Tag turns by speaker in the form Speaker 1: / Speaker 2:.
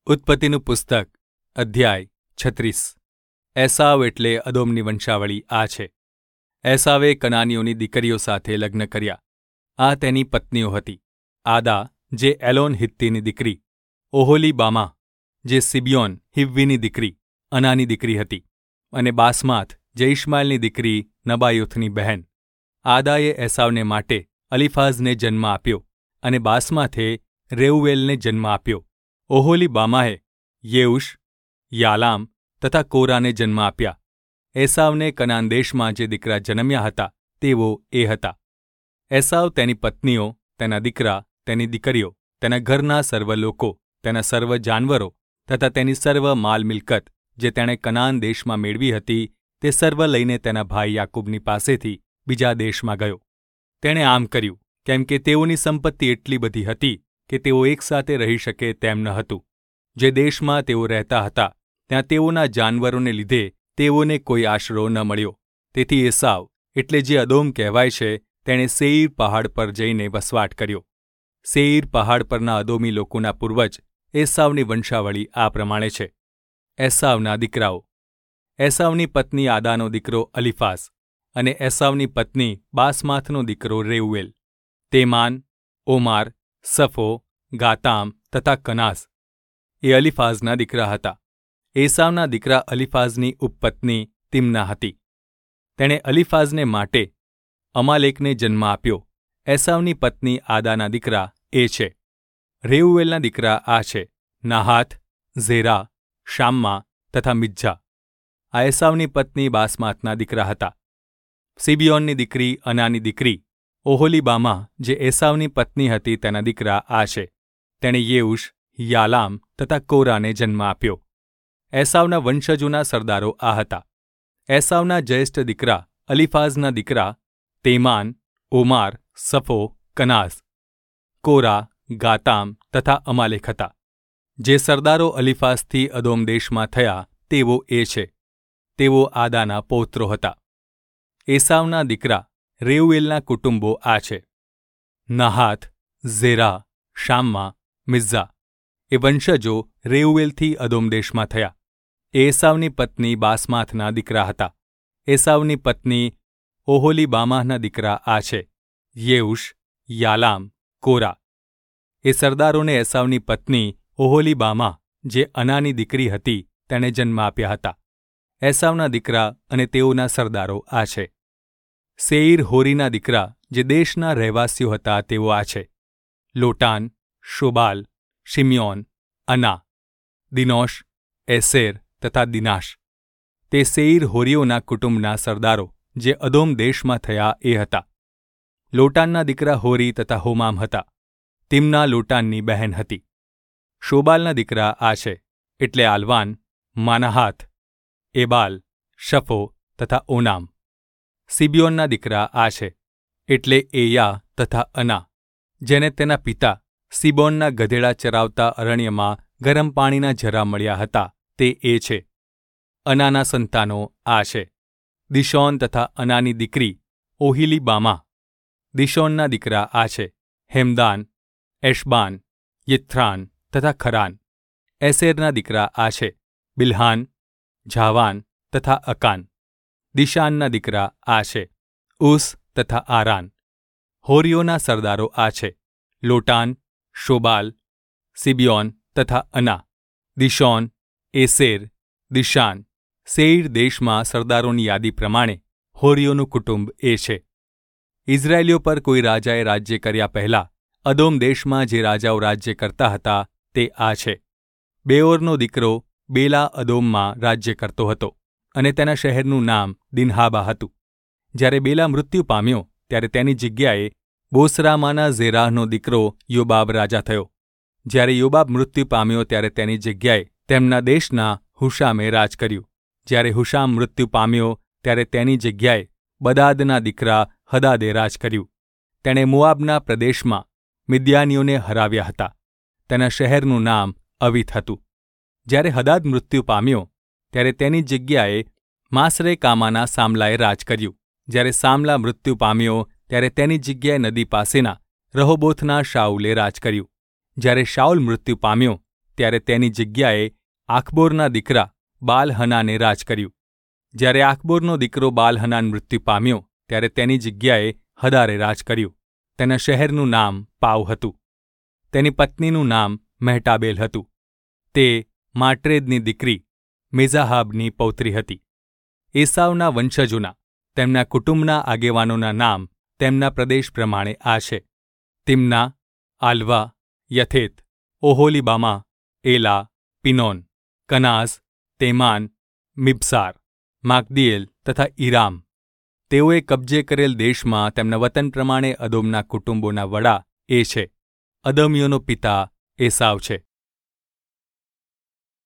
Speaker 1: ઉત્પત્તિનું પુસ્તક અધ્યાય 36 એસાવ એટલે અદોમની વંશાવળી આ છે. એસાવે કનાનીઓની દીકરીઓ સાથે લગ્ન કર્યા. આ તેની પત્નીઓ હતી: આદા, જે એલોન હિત્તીની દીકરી; ઓહોલીબામા, જે સિબિયોન હિવ્વીની દીકરી અનાની દીકરી હતી; અને બાસમાથ, જે ઇશ્માએલની દીકરી નબાયોથની બહેન. આદાએ એસાવને માટે અલીફાઝને જન્મ આપ્યો, અને બાસમાથે રેઉવેલને જન્મ આપ્યો. ઓહોલીબામાએ યેઉશ, યાલામ તથા કોરાને જન્મ આપ્યા. એસાવને કનાન દેશમાં જે દીકરા જન્મ્યા હતા તેઓ એ હતા: એસાવ, તેની પત્નીઓ, તેના દીકરા, તેની દીકરીઓ, તેના ઘરના સર્વ લોકો, તેના સર્વ જાનવરો તથા તેની સર્વ માલ મિલકત જે તેણે કનાન દેશમાં મેળવી હતી તે સર્વ લઈને તેના ભાઈ યાકૂબની પાસેથી બીજા દેશમાં ગયો. તેણે આમ કર્યું કેમ કે તેઓની સંપત્તિ એટલી બધી હતી કે તેઓ એકસાથે રહી શકે તેમ ન હતું. જે દેશમાં તેઓ રહેતા હતા ત્યાં તેઓના જાનવરોને લીધે તેઓને કોઈ આશરો ન મળ્યો. તેથી એસાવ, એટલે જે અદોમ કહેવાય છે, તેણે સેઈર પહાડ પર જઈને વસવાટ કર્યો. સેઈર પહાડ પરના અદોમી લોકોના પૂર્વજ એસાવની વંશાવળી આ પ્રમાણે છે. એસાવના દીકરાઓ: એસાવની પત્ની આદાનો દીકરો અલીફાઝ, અને એસાવની પત્ની બાસમાથનો દીકરો રેઉવેલ. તેમાન, ઓમાર, સફો, ગાતામ તથા કનાસ એ અલીફાઝના દીકરા હતા. એસાવના દીકરા અલીફાઝની ઉપપત્ની તિમ્ના હતી. તેણે અલીફાઝને માટે અમાલેકને જન્મ આપ્યો. એસાવની પત્ની આદાના દીકરા એ છે. રેઉવેલના દીકરા આ છે: નાહાત, ઝેરા, શામ્મા તથા મિજ્જા. આ એસાવની પત્ની બાસમાથના દીકરા હતા. સિબિયોનની દીકરી અનાની દીકરી ઓહોલીબામા, જે એસાવની પત્ની હતી, તેના દીકરા આ છે. તેણે યેઉશ, યાલામ તથા કોરાને જન્મ આપ્યો. એસાવના વંશજોના સરદારો આ હતા: એસાવના જ્યેષ્ઠ દીકરા અલીફાઝના દીકરા તેમાન, ઓમાર, સફો, કનાસ, કોરા, ગાતામ તથા અમાલેક હતા. જે સરદારો અલીફાઝથી અદોમ દેશમાં થયા તેઓ એ છે. તેઓ આદાના પૌત્રો હતા. એસાવના દીકરા રેઉવેલના કુટુંબો આ છે: નાહાત, ઝેરા, શામ્મા, મિઝ્ઝા. એ વંશજો રેઉવેલથી અદોમ દેશમાં થયા. એસાવની પત્ની બાસમાથના દીકરા હતા. એસાવની પત્ની ઓહોલીબામાના દીકરા આ છે: યેઉશ, યાલામ, કોરા. એ સરદારોને એસાવની પત્ની ઓહોલીબામા, જે અનાની દીકરી હતી, તેણે જન્મ આપ્યા હતા. એસાવના દીકરા અને તેઓના સરદારો આ છે: સેઈર હોરીના દીકરા જે દેશના રહેવાસીઓ હતા તેઓ આ છે: લોટાન, શોબાલ, શિમ્યોન, અના, દિનોશ, એસેર તથા દિનાશ. તે સેઈર હોરીઓના કુટુંબના સરદારો જે અદોમ દેશમાં થયા એ હતા. લોટાનના દીકરા હોરી તથા હોમામ હતા. તિમ્ના લોટાનની બહેન હતી. શોબાલના દીકરા આ છે, એટલે આલવાન, માનાહાથ, એબાલ, શફો તથા ઓનામ. સિબિયોનના દીકરા આ છે, એટલે એયા તથા અના, જેને તેના પિતા સિબોનના ગધેડા ચરાવતા અરણ્યમાં ગરમ પાણીના ઝરા મળ્યા હતા તે એ છે. અનાના સંતાનો આ છે: દિશોન તથા અનાની દીકરી ઓહિલીબામા. દિશોનના દીકરા આ છે: હેમદાન, એશબાન, યિથ્રાન તથા ખરાન. એસેરના દીકરા આ છે: બિલ્હાન, ઝાવાન તથા અકાન. દિશાનના દીકરા આ છે: ઉસ તથા આરાન. હોરીઓના સરદારો આ છે: લોટાન, શોબાલ, સિબિયોન તથા અના. દિશોન, એસેર, દિશાન. સેઈર દેશમાં સરદારોની યાદી પ્રમાણે હોરીઓનું કુટુંબ એ છે. ઇઝરાયેલીઓ પર કોઈ રાજાએ રાજ્ય કર્યા પહેલા અદોમ દેશમાં જે રાજાઓ રાજ્ય કરતા હતા તે આ છે: બેઓરનો દીકરો બેલા અદોમમાં રાજ્ય કરતો હતો, અને તેના શહેરનું નામ દિન્હાબા હતું. જ્યારે બેલા મૃત્યુ પામ્યો ત્યારે તેની જગ્યાએ બોસરામાંના ઝેરાહનો દીકરો યોબાબ રાજા થયો. જ્યારે યોબાબ મૃત્યુ પામ્યો ત્યારે તેની જગ્યાએ તેમના દેશના હુશામે રાજ કર્યું. જ્યારે હુશામ મૃત્યુ પામ્યો ત્યારે તેની જગ્યાએ બદાદના દીકરા હદાદે રાજ કર્યું. તેણે મોઆબના પ્રદેશમાં મિદ્યાનીઓને હરાવ્યા હતા. તેના શહેરનું નામ અવિત હતું. જ્યારે હદાદ મૃત્યુ પામ્યો ત્યારે તેની જગ્યાએ માસરેકામાના સામલાએ રાજ કર્યું. જ્યારે સામલા મૃત્યુ પામ્યો ત્યારે તેની જગ્યાએ નદી પાસેના રહોબોથના શાઉલે રાજ કર્યું. જ્યારે શાઉલ મૃત્યુ પામ્યો ત્યારે તેની જગ્યાએ આખબોરના દીકરા બાલ-હનાને રાજ કર્યું. જ્યારે આખબોરનો દીકરો બાલ-હનાન મૃત્યુ પામ્યો ત્યારે તેની જગ્યાએ હદારે રાજ કર્યું. તેના શહેરનું નામ પાવ હતું. તેની પત્નીનું નામ મહેટાબેલ હતું. તે માટ્રેદની દીકરી મેઝાહાબની પૌત્રી હતી. એસાવના વંશજોના તેમના કુટુંબના આગેવાનોના નામ તેમના પ્રદેશ પ્રમાણે આ છે: તિમ્ના, આલ્વા, યથેત, ઓહોલીબામા, એલા, પિનોન, કનાઝ, તેમાન, મિબસાર, માગદીએલ તથા ઈરામ. તેઓએ કબજે કરેલ દેશમાં તેમના વતન પ્રમાણે અદોમના કુટુંબોના વડા એ છે. અદોમીઓનો પિતા એસાવ છે.